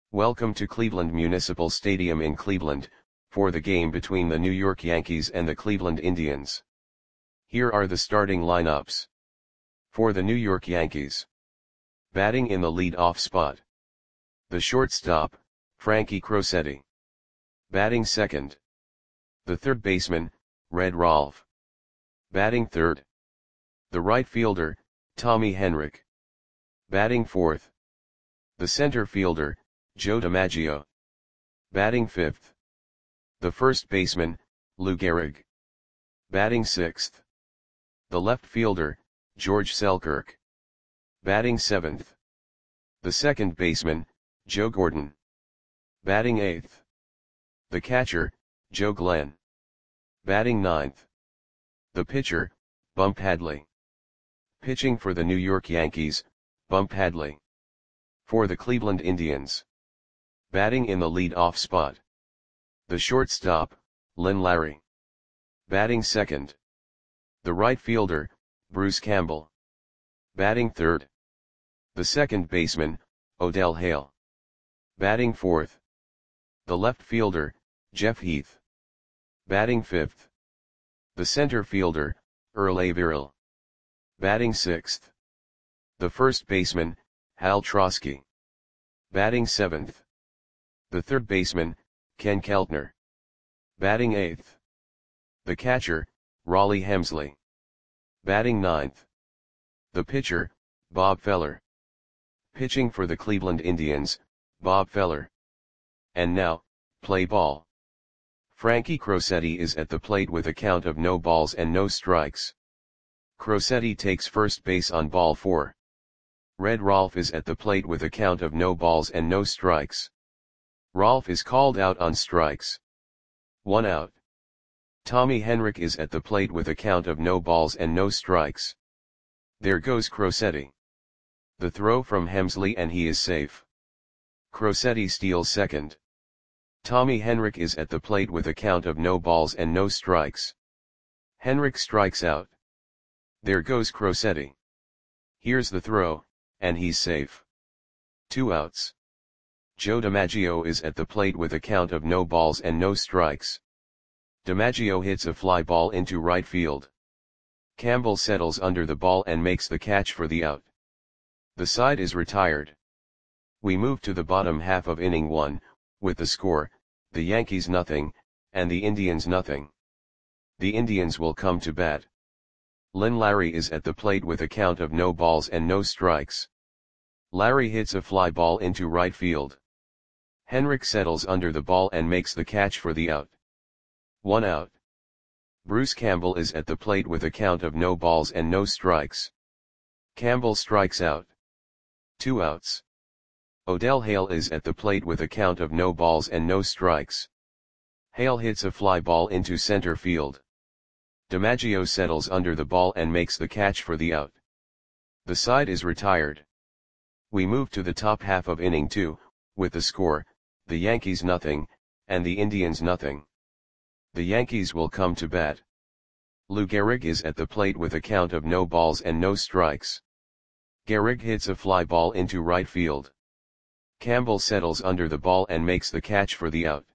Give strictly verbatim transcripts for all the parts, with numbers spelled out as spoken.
Welcome to Cleveland Municipal Stadium in Cleveland, for the game between the New York Yankees and the Cleveland Indians. Here are the starting lineups. For the New York Yankees. Batting in the lead-off spot. The shortstop, Frankie Crosetti. Batting second. The third baseman, Red Rolfe. Batting third. The right fielder, Tommy Henrich. Batting fourth. The center fielder, Joe DiMaggio. Batting fifth. The first baseman, Lou Gehrig. Batting sixth. The left fielder, George Selkirk. Batting seventh. The second baseman, Joe Gordon. Batting eighth. The catcher, Joe Glenn. Batting ninth. The pitcher, Bump Hadley. Pitching for the New York Yankees, Bump Hadley. For the Cleveland Indians. Batting in the lead-off spot. The shortstop, Lynn Larry. Batting second. The right fielder, Bruce Campbell. Batting third. The second baseman, Odell Hale. Batting fourth. The left fielder, Jeff Heath. Batting fifth. The center fielder, Earl Averill. Batting sixth. The first baseman, Hal Trosky. Batting seventh. The third baseman, Ken Keltner. Batting eighth. The catcher, Rollie Hemsley. Batting ninth. The pitcher, Bob Feller. Pitching for the Cleveland Indians, Bob Feller. And now, play ball. Frankie Crosetti is at the plate with a count of no balls and no strikes. Crosetti takes first base on ball four. Red Rolfe is at the plate with a count of no balls and no strikes. Rolfe is called out on strikes. One out. Tommy Henrich is at the plate with a count of no balls and no strikes. There goes Crosetti. The throw from Hemsley and he is safe. Crosetti steals second. Tommy Henrich is at the plate with a count of no balls and no strikes. Henrich strikes out. There goes Crosetti. Here's the throw, and he's safe. Two outs. Joe DiMaggio is at the plate with a count of no balls and no strikes. DiMaggio hits a fly ball into right field. Campbell settles under the ball and makes the catch for the out. The side is retired. We move to the bottom half of inning one, with the score, the Yankees nothing, and the Indians nothing. The Indians will come to bat. Lynn Larry is at the plate with a count of no balls and no strikes. Larry hits a fly ball into right field. Henrich settles under the ball and makes the catch for the out. One out. Bruce Campbell is at the plate with a count of no balls and no strikes. Campbell strikes out. Two outs. Odell Hale is at the plate with a count of no balls and no strikes. Hale hits a fly ball into center field. DiMaggio settles under the ball and makes the catch for the out. The side is retired. We move to the top half of inning two, with the score, the Yankees nothing, and the Indians nothing. The Yankees will come to bat. Lou Gehrig is at the plate with a count of no balls and no strikes. Gehrig hits a fly ball into right field. Campbell settles under the ball and makes the catch for the out.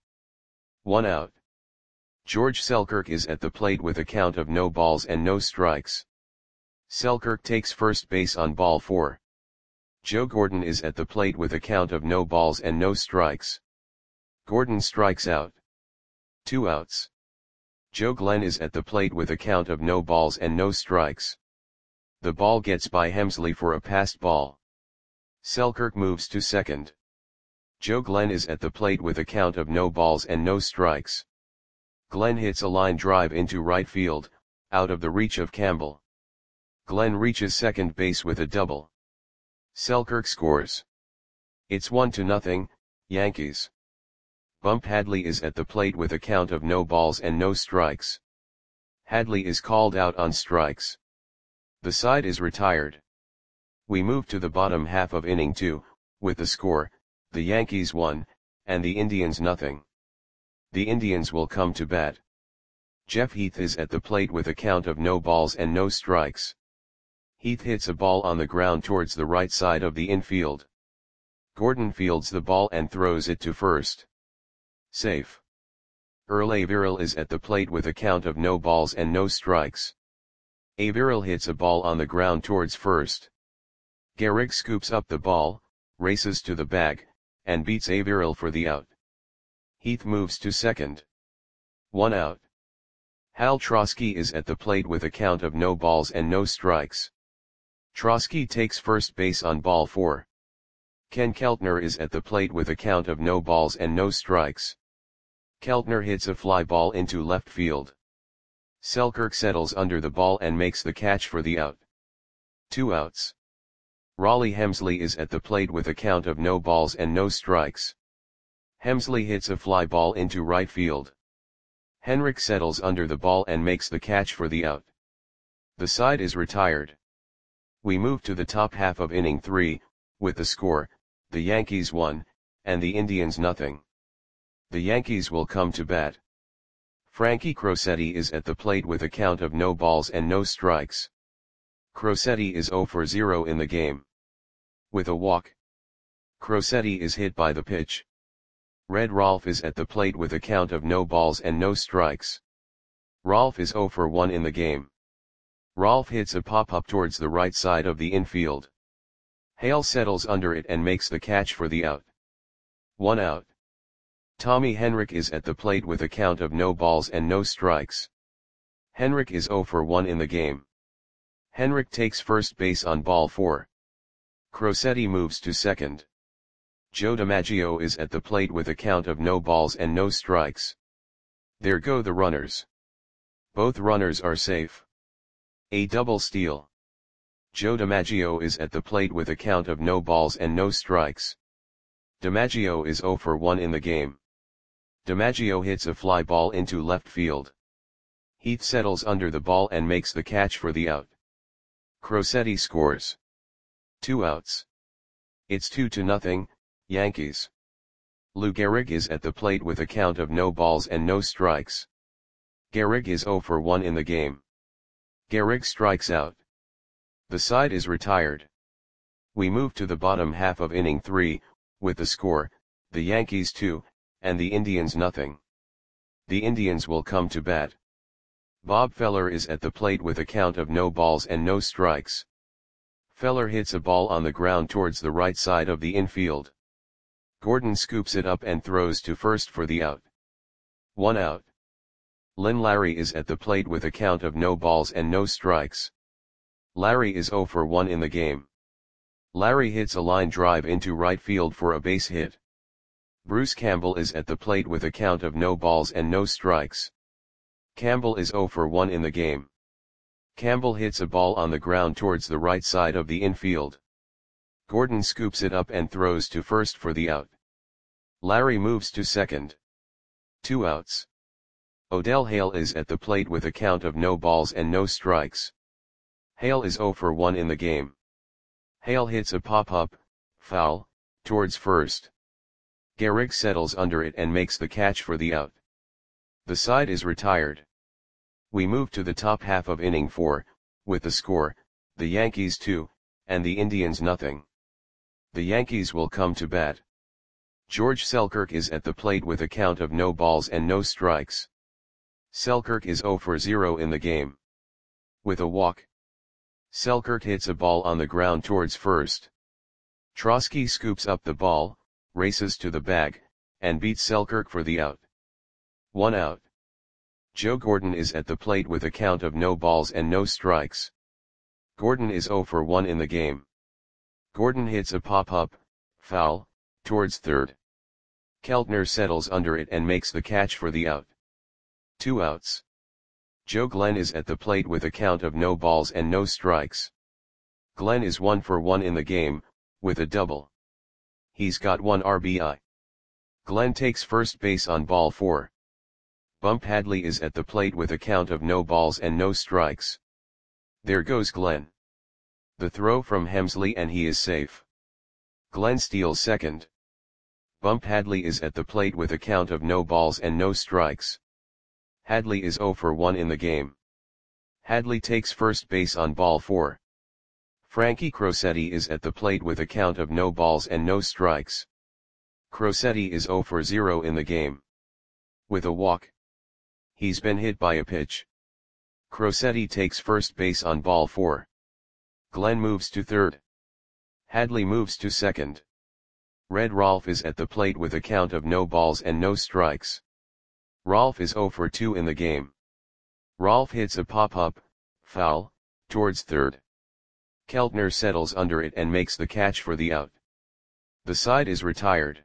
One out. George Selkirk is at the plate with a count of no balls and no strikes. Selkirk takes first base on ball four. Joe Gordon is at the plate with a count of no balls and no strikes. Gordon strikes out. Two outs. Joe Glenn is at the plate with a count of no balls and no strikes. The ball gets by Hemsley for a passed ball. Selkirk moves to second. Joe Glenn is at the plate with a count of no balls and no strikes. Glenn hits a line drive into right field, out of the reach of Campbell. Glenn reaches second base with a double. Selkirk scores. It's one to nothing, Yankees. Bump Hadley is at the plate with a count of no balls and no strikes. Hadley is called out on strikes. The side is retired. We move to the bottom half of inning two, with the score, the Yankees one, and the Indians nothing. The Indians will come to bat. Jeff Heath is at the plate with a count of no balls and no strikes. Heath hits a ball on the ground towards the right side of the infield. Gordon fields the ball and throws it to first. Safe. Earl Averill is at the plate with a count of no balls and no strikes. Averill hits a ball on the ground towards first. Gehrig scoops up the ball, races to the bag, and beats Averill for the out. Heath moves to second. One out. Hal Trosky is at the plate with a count of no balls and no strikes. Trosky takes first base on ball four. Ken Keltner is at the plate with a count of no balls and no strikes. Keltner hits a fly ball into left field. Selkirk settles under the ball and makes the catch for the out. Two outs. Raleigh Hemsley is at the plate with a count of no balls and no strikes. Hemsley hits a fly ball into right field. Henrik settles under the ball and makes the catch for the out. The side is retired. We move to the top half of inning three, with the score, the Yankees one, and the Indians nothing. The Yankees will come to bat. Frankie Crosetti is at the plate with a count of no balls and no strikes. Crosetti is zero for zero in the game. With a walk. Crosetti is hit by the pitch. Red Rolfe is at the plate with a count of no balls and no strikes. Rolfe is zero for one in the game. Rolfe hits a pop-up towards the right side of the infield. Hale settles under it and makes the catch for the out. One out. Tommy Henrik is at the plate with a count of no balls and no strikes. Henrik is zero for one in the game. Henrik takes first base on ball four. Crosetti moves to second. Joe DiMaggio is at the plate with a count of no balls and no strikes. There go the runners. Both runners are safe. A double steal. Joe DiMaggio is at the plate with a count of no balls and no strikes. DiMaggio is zero for one in the game. DiMaggio hits a fly ball into left field. Heath settles under the ball and makes the catch for the out. Crosetti scores. Two outs. It's two to nothing, Yankees. Lou Gehrig is at the plate with a count of no balls and no strikes. Gehrig is zero for one in the game. Gehrig strikes out. The side is retired. We move to the bottom half of inning three, with the score, the Yankees two, and the Indians nothing. The Indians will come to bat. Bob Feller is at the plate with a count of no balls and no strikes. Feller hits a ball on the ground towards the right side of the infield. Gordon scoops it up and throws to first for the out. One out. Lynn Larry is at the plate with a count of no balls and no strikes. Larry is zero for one in the game. Larry hits a line drive into right field for a base hit. Bruce Campbell is at the plate with a count of no balls and no strikes. Campbell is zero for one in the game. Campbell hits a ball on the ground towards the right side of the infield. Gordon scoops it up and throws to first for the out. Larry moves to second. Two outs. Odell Hale is at the plate with a count of no balls and no strikes. Hale is zero for one in the game. Hale hits a pop-up, foul, towards first. Gehrig settles under it and makes the catch for the out. The side is retired. We move to the top half of inning four, with the score, the Yankees two, and the Indians nothing. The Yankees will come to bat. George Selkirk is at the plate with a count of no balls and no strikes. Selkirk is zero for zero in the game. With a walk. Selkirk hits a ball on the ground towards first. Trosky scoops up the ball, races to the bag, and beats Selkirk for the out. One out. Joe Gordon is at the plate with a count of no balls and no strikes. Gordon is zero for one in the game. Gordon hits a pop-up, foul, towards third. Keltner settles under it and makes the catch for the out. Two outs. Joe Glenn is at the plate with a count of no balls and no strikes. Glenn is one for one in the game, with a double. He's got one R B I. Glenn takes first base on ball four. Bump Hadley is at the plate with a count of no balls and no strikes. There goes Glenn. The throw from Hemsley and he is safe. Glenn steals second. Bump Hadley is at the plate with a count of no balls and no strikes. Hadley is zero for one in the game. Hadley takes first base on ball four. Frankie Crosetti is at the plate with a count of no balls and no strikes. Crosetti is zero for zero in the game. With a walk. He's been hit by a pitch. Crosetti takes first base on ball four. Glenn moves to third. Hadley moves to second. Red Rolf is at the plate with a count of no balls and no strikes. Rolf is zero for two in the game. Rolf hits a pop-up, foul, towards third. Keltner settles under it and makes the catch for the out. The side is retired.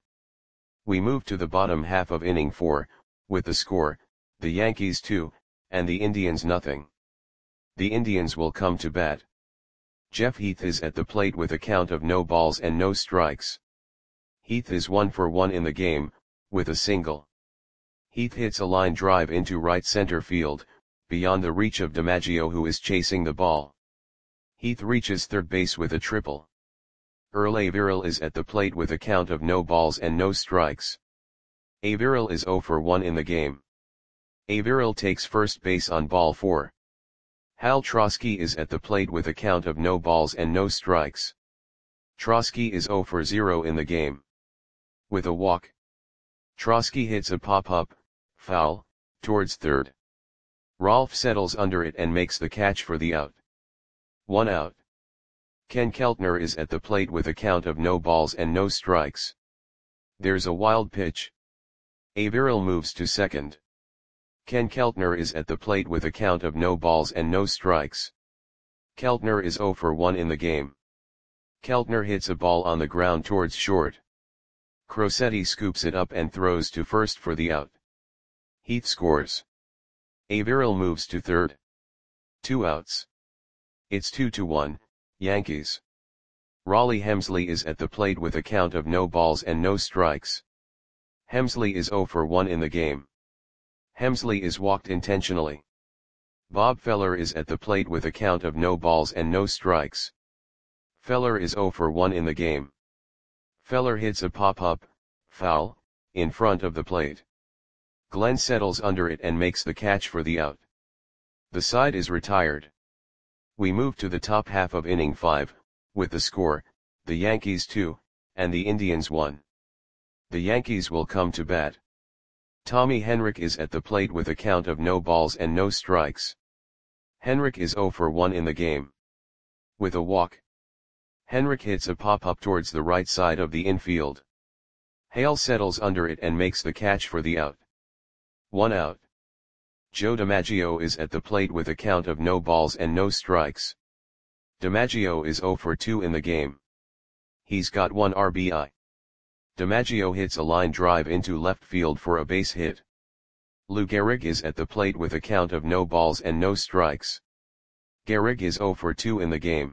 We move to the bottom half of inning four, with the score, the Yankees two, and the Indians nothing. The Indians will come to bat. Jeff Heath is at the plate with a count of no balls and no strikes. Heath is one for one in the game, with a single. Heath hits a line drive into right center field, beyond the reach of DiMaggio, who is chasing the ball. Heath reaches third base with a triple. Earl Averill is at the plate with a count of no balls and no strikes. Averill is zero for one in the game. Averill takes first base on ball four. Hal Trosky is at the plate with a count of no balls and no strikes. Trosky is zero for zero in the game. With a walk. Trosky hits a pop-up, foul, towards third. Rolf settles under it and makes the catch for the out. One out. Ken Keltner is at the plate with a count of no balls and no strikes. There's a wild pitch. Averill moves to second. Ken Keltner is at the plate with a count of no balls and no strikes. Keltner is zero for one in the game. Keltner hits a ball on the ground towards short. Crosetti scoops it up and throws to first for the out. Heath scores. Averill moves to third. Two outs. It's two to one, Yankees. Raleigh Hemsley is at the plate with a count of no balls and no strikes. Hemsley is zero for one in the game. Hemsley is walked intentionally. Bob Feller is at the plate with a count of no balls and no strikes. Feller is zero for one in the game. Feller hits a pop-up, foul, in front of the plate. Glenn settles under it and makes the catch for the out. The side is retired. We move to the top half of inning five, with the score, the Yankees two, and the Indians one. The Yankees will come to bat. Tommy Henrich is at the plate with a count of no balls and no strikes. Henrich is zero for one in the game. With a walk. Henrich hits a pop-up towards the right side of the infield. Hale settles under it and makes the catch for the out. One out. Joe DiMaggio is at the plate with a count of no balls and no strikes. DiMaggio is zero for two in the game. He's got one R B I. DiMaggio hits a line drive into left field for a base hit. Lou Gehrig is at the plate with a count of no balls and no strikes. Gehrig is zero for two in the game.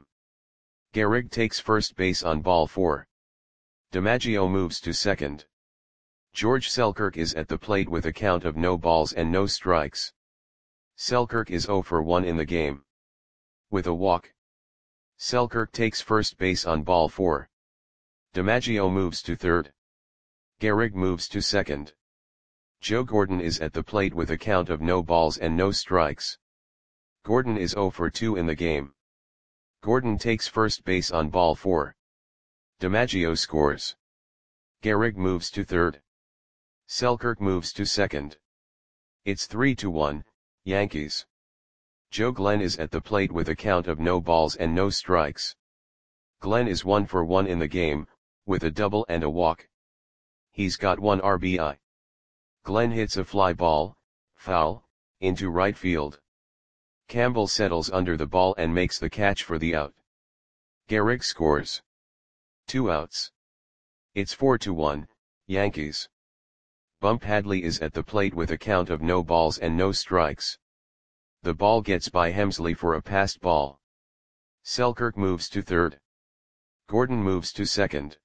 Gehrig takes first base on ball four. DiMaggio moves to second. George Selkirk is at the plate with a count of no balls and no strikes. Selkirk is zero for one in the game. With a walk. Selkirk takes first base on ball four. DiMaggio moves to third. Gehrig moves to second. Joe Gordon is at the plate with a count of no balls and no strikes. Gordon is zero for two in the game. Gordon takes first base on ball four. DiMaggio scores. Gehrig moves to third. Selkirk moves to second. It's three to one, Yankees. Joe Glenn is at the plate with a count of no balls and no strikes. Glenn is one for one in the game, with a double and a walk. He's got one R B I. Glenn hits a fly ball, foul, into right field. Campbell settles under the ball and makes the catch for the out. Gehrig scores. Two outs. It's four to one, Yankees. Bump Hadley is at the plate with a count of no balls and no strikes. The ball gets by Hemsley for a passed ball. Selkirk moves to third. Gordon moves to second.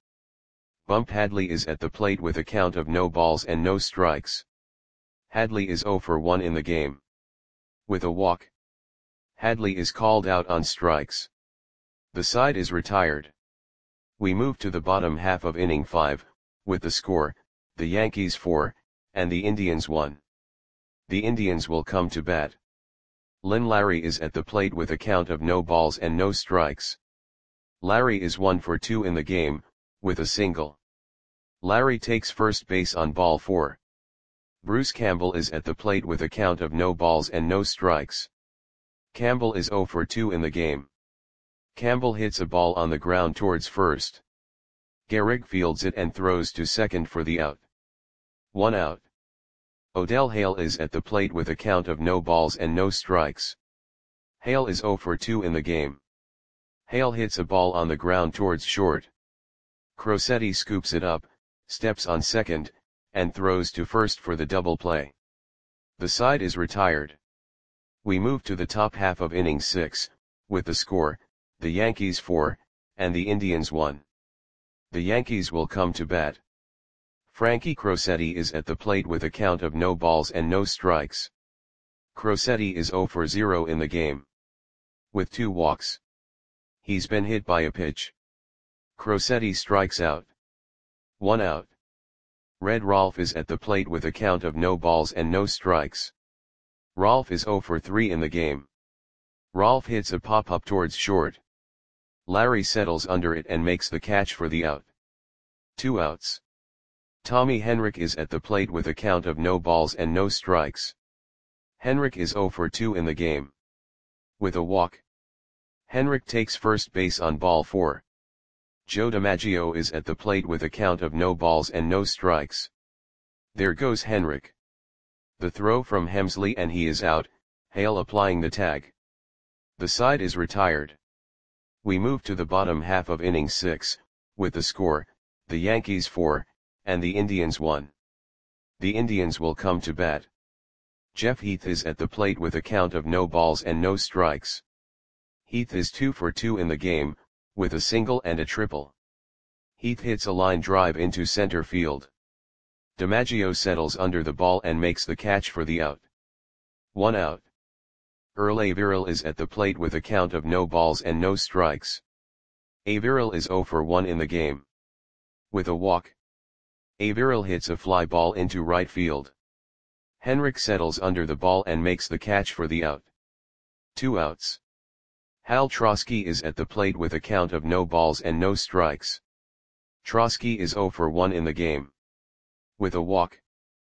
Bump Hadley is at the plate with a count of no balls and no strikes. Hadley is zero for one in the game. With a walk. Hadley is called out on strikes. The side is retired. We move to the bottom half of inning five, with the score, the Yankees four, and the Indians one. The Indians will come to bat. Lynn Larry is at the plate with a count of no balls and no strikes. Larry is one for two in the game, with a single. Larry takes first base on ball four. Bruce Campbell is at the plate with a count of no balls and no strikes. Campbell is zero for two in the game. Campbell hits a ball on the ground towards first. Gehrig fields it and throws to second for the out. One out. Odell Hale is at the plate with a count of no balls and no strikes. Hale is zero for two in the game. Hale hits a ball on the ground towards short. Crosetti scoops it up, steps on second, and throws to first for the double play. The side is retired. We move to the top half of inning six, with the score, the Yankees four, and the Indians one. The Yankees will come to bat. Frankie Crosetti is at the plate with a count of no balls and no strikes. Crosetti is zero for zero in the game. With two walks. He's been hit by a pitch. Crosetti strikes out. One out. Red Rolf is at the plate with a count of no balls and no strikes. Rolf is zero for three in the game. Rolf hits a pop-up towards short. Larry settles under it and makes the catch for the out. Two outs. Tommy Henrich is at the plate with a count of no balls and no strikes. Henrich is zero for two in the game. With a walk. Henrich takes first base on ball four. Joe DiMaggio is at the plate with a count of no balls and no strikes. There goes Henrich. The throw from Hemsley and he is out, Hale applying the tag. The side is retired. We move to the bottom half of inning six, with the score, the Yankees four, and the Indians one. The Indians will come to bat. Jeff Heath is at the plate with a count of no balls and no strikes. Heath is two for two in the game, with a single and a triple. Heath hits a line drive into center field. DiMaggio settles under the ball and makes the catch for the out. One out. Earl Averill is at the plate with a count of no balls and no strikes. Averill is zero for one in the game. With a walk. Averill hits a fly ball into right field. Henrich settles under the ball and makes the catch for the out. Two outs. Hal Trosky is at the plate with a count of no balls and no strikes. Trosky is zero for one in the game. With a walk.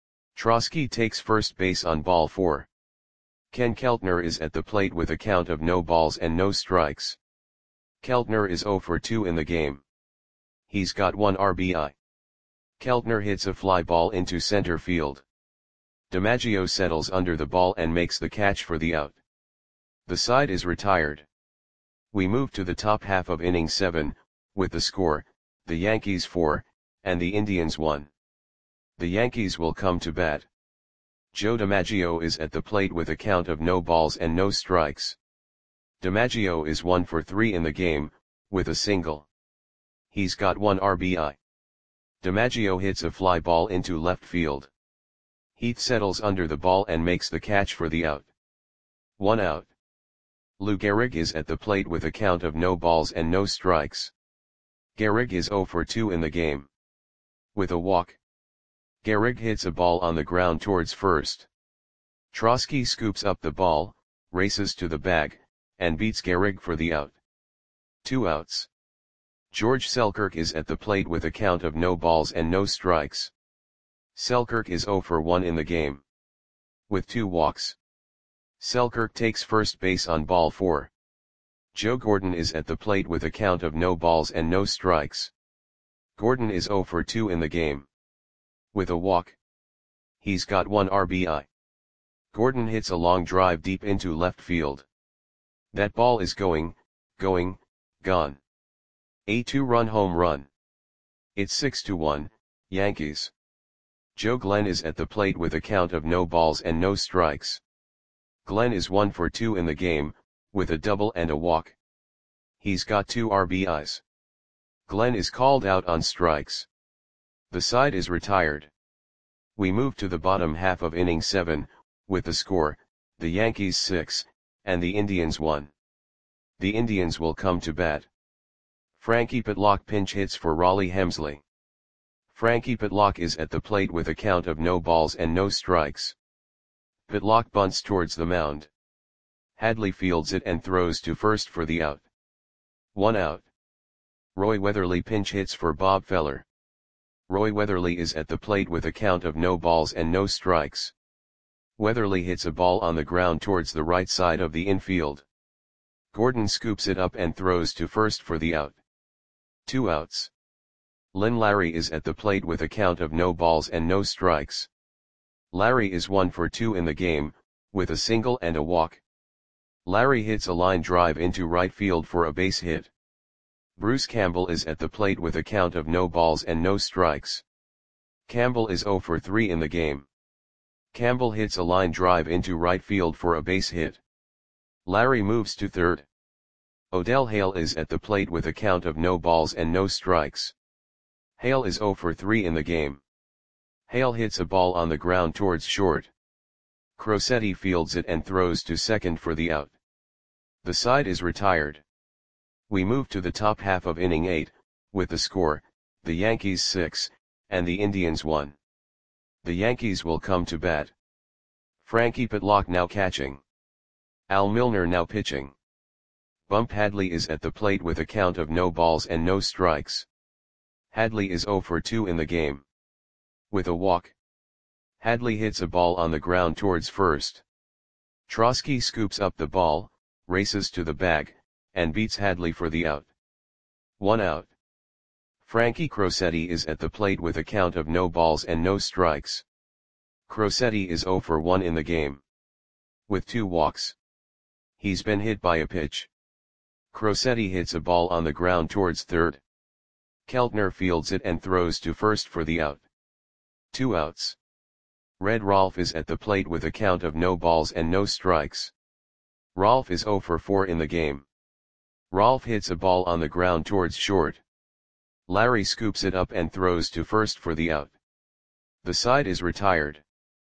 Trosky takes first base on ball four. Ken Keltner is at the plate with a count of no balls and no strikes. Keltner is zero for two in the game. He's got one R B I. Keltner hits a fly ball into center field. DiMaggio settles under the ball and makes the catch for the out. The side is retired. We move to the top half of inning seven, with the score, the Yankees four, and the Indians one. The Yankees will come to bat. Joe DiMaggio is at the plate with a count of no balls and no strikes. DiMaggio is one for three in the game, with a single. He's got one R B I. DiMaggio hits a fly ball into left field. Heath settles under the ball and makes the catch for the out. One out. Lou Gehrig is at the plate with a count of no balls and no strikes. Gehrig is zero for two in the game. With a walk. Gehrig hits a ball on the ground towards first. Trosky scoops up the ball, races to the bag, and beats Gehrig for the out. Two outs. George Selkirk is at the plate with a count of no balls and no strikes. Selkirk is zero for one in the game. With two walks. Selkirk takes first base on ball four. Joe Gordon is at the plate with a count of no balls and no strikes. Gordon is zero for two in the game. With a walk. He's got one R B I. Gordon hits a long drive deep into left field. That ball is going, going, gone. A two-run home run. It's six to one, Yankees. Joe Glenn is at the plate with a count of no balls and no strikes. Glenn is one for two in the game, with a double and a walk. He's got two R B Is. Glenn is called out on strikes. The side is retired. We move to the bottom half of inning seven, with the score, the Yankees six, and the Indians one. The Indians will come to bat. Frankie Pitlock pinch hits for Raleigh Hemsley. Frankie Pitlock is at the plate with a count of no balls and no strikes. Pitlock bunts towards the mound. Hadley fields it and throws to first for the out. One out. Roy Weatherly pinch hits for Bob Feller. Roy Weatherly is at the plate with a count of no balls and no strikes. Weatherly hits a ball on the ground towards the right side of the infield. Gordon scoops it up and throws to first for the out. Two outs. Lynn Larry is at the plate with a count of no balls and no strikes. Larry is one for two in the game, with a single and a walk. Larry hits a line drive into right field for a base hit. Bruce Campbell is at the plate with a count of no balls and no strikes. Campbell is zero for three in the game. Campbell hits a line drive into right field for a base hit. Larry moves to third. Odell Hale is at the plate with a count of no balls and no strikes. Hale is zero for three in the game. Hale hits a ball on the ground towards short. Crosetti fields it and throws to second for the out. The side is retired. We move to the top half of inning eight, with the score, the Yankees six, and the Indians one. The Yankees will come to bat. Frankie Pitlock now catching. Al Milner now pitching. Bump Hadley is at the plate with a count of no balls and no strikes. Hadley is zero for two in the game. With a walk. Hadley hits a ball on the ground towards first. Trosky scoops up the ball, races to the bag, and beats Hadley for the out. One out. Frankie Crosetti is at the plate with a count of no balls and no strikes. Crosetti is zero for one in the game. With two walks. He's been hit by a pitch. Crosetti hits a ball on the ground towards third. Keltner fields it and throws to first for the out. Two outs. Red Rolfe is at the plate with a count of no balls and no strikes. Rolfe is zero for four in the game. Rolfe hits a ball on the ground towards short. Larry scoops it up and throws to first for the out. The side is retired.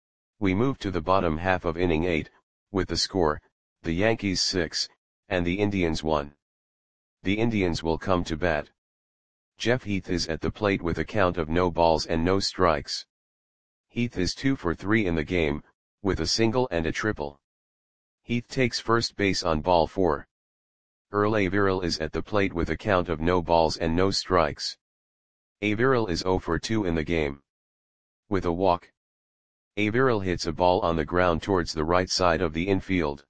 We move to the bottom half of inning eight, with the score, the Yankees six, and the Indians one. The Indians will come to bat. Jeff Heath is at the plate with a count of no balls and no strikes. Heath is two for three in the game, with a single and a triple. Heath takes first base on ball four. Earl Averill is at the plate with a count of no balls and no strikes. Averill is zero for two in the game. With a walk. Averill hits a ball on the ground towards the right side of the infield.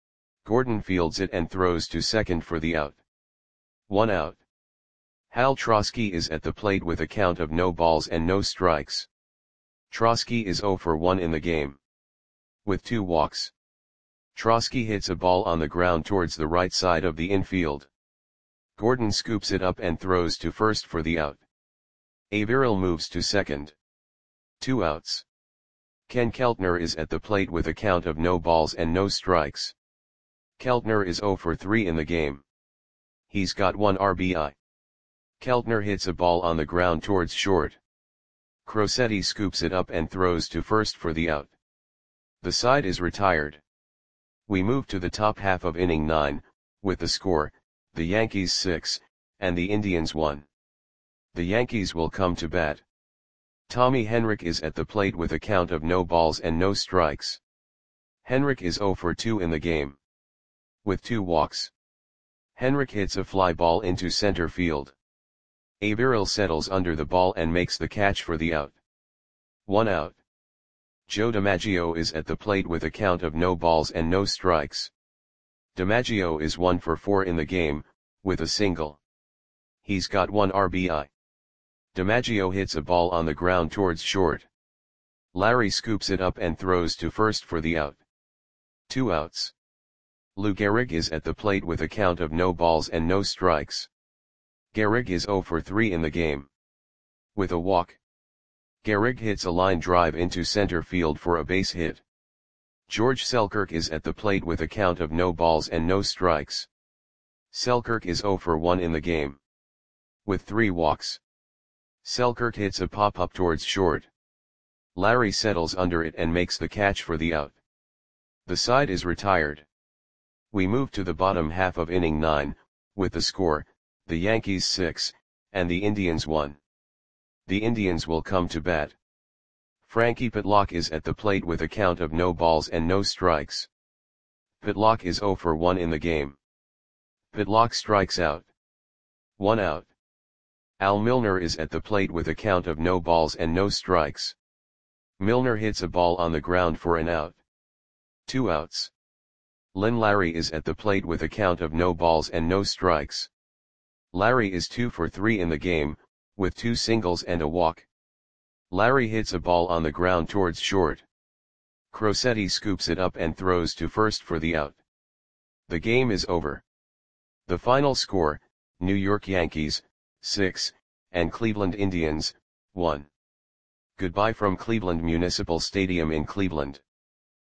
Gordon fields it and throws to second for the out. One out. Hal Trosky is at the plate with a count of no balls and no strikes. Trosky is zero for one in the game. With two walks. Trosky hits a ball on the ground towards the right side of the infield. Gordon scoops it up and throws to first for the out. Averill moves to second. Two outs. Ken Keltner is at the plate with a count of no balls and no strikes. Keltner is zero for three in the game. He's got one R B I. Keltner hits a ball on the ground towards short. Crosetti scoops it up and throws to first for the out. The side is retired. We move to the top half of inning nine, with the score, the Yankees six, and the Indians one. The Yankees will come to bat. Tommy Henrich is at the plate with a count of no balls and no strikes. Henrich is zero for two in the game. With two walks. Henrich hits a fly ball into center field. Averill settles under the ball and makes the catch for the out. One out. Joe DiMaggio is at the plate with a count of no balls and no strikes. DiMaggio is one for four in the game, with a single. He's got one R B I. DiMaggio hits a ball on the ground towards short. Larry scoops it up and throws to first for the out. Two outs. Lou Gehrig is at the plate with a count of no balls and no strikes. Gehrig is zero for three in the game. With a walk. Gehrig hits a line drive into center field for a base hit. George Selkirk is at the plate with a count of no balls and no strikes. Selkirk is zero for one in the game. With three walks. Selkirk hits a pop-up towards short. Larry settles under it and makes the catch for the out. The side is retired. We move to the bottom half of inning nine, with the score, the Yankees six, and the Indians one. The Indians will come to bat. Frankie Pitlock is at the plate with a count of no balls and no strikes. Pitlock is zero for one in the game. Pitlock strikes out. One out. Al Milner is at the plate with a count of no balls and no strikes. Milner hits a ball on the ground for an out. Two outs. Len Larry is at the plate with a count of no balls and no strikes. Larry is two for three in the game, with two singles and a walk. Larry hits a ball on the ground towards short. Crosetti scoops it up and throws to first for the out. The game is over. The final score, New York Yankees, six, and Cleveland Indians, one. Goodbye from Cleveland Municipal Stadium in Cleveland.